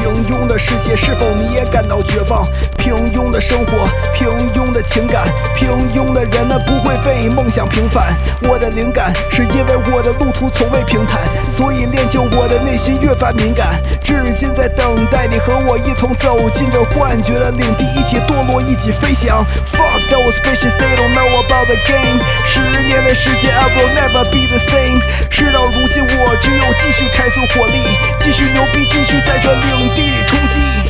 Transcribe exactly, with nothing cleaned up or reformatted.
平庸的世界，是否你也感到绝望？平庸的生活，平庸的情感，平庸的人们不会为梦想平凡。我的灵感是因为我的路途从未平坦，所以练就我的内心越发敏感。至今在等待你和我一同走进这幻觉的领地，一起堕落，一起飞翔。Fuck those bitches, they don't know about the game。十年的时间 I will never be the same。事到如今，我只有继续开足火力，继续牛逼，继续在这领地里冲击。